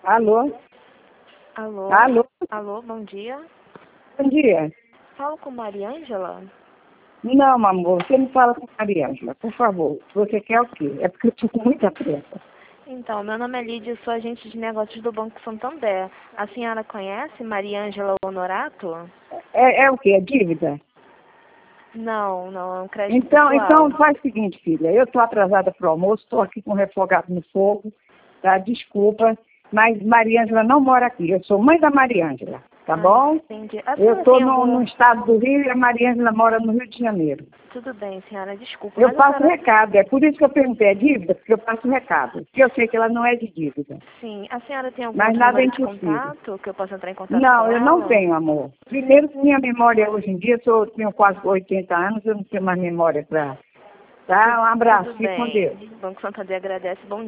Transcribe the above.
Alô? Alô? Alô? Alô, bom dia. Bom dia. Falo com Mariângela? Não, amor, você não fala com a Mariângela, por favor. Você quer o quê? É porque eu estou com muita pressa. Então, meu nome é Lídia, sou agente de negócios do Banco Santander. A senhora conhece Mariângela Honorato? É o quê? É dívida? Não, é um crédito Então pessoal. faz o seguinte, filha. Eu estou atrasada para o almoço, estou aqui com o refogado no fogo, tá? Desculpa, mas Mariângela não mora aqui. Eu sou mãe da Mariângela, tá bom? Entendi. A Eu senhora estou tem algum... no estado do Rio e a Mariângela mora no Rio de Janeiro. Tudo bem, senhora, desculpa, Eu mas a passo senhora... recado, é por isso que eu perguntei, é dívida? Porque eu passo recado, porque eu sei que ela não é de dívida. Sim, a senhora tem algum Mas outro nada é número de impossível. contato que eu possa entrar em contato com Não, eu não ela? tenho, amor. Primeiro, minha memória hoje em dia, eu tenho quase 80 anos, eu não tenho mais memória para... Tá? Um abraço, Tudo fique com Deus. bem. O Banco Santander agradece. Bom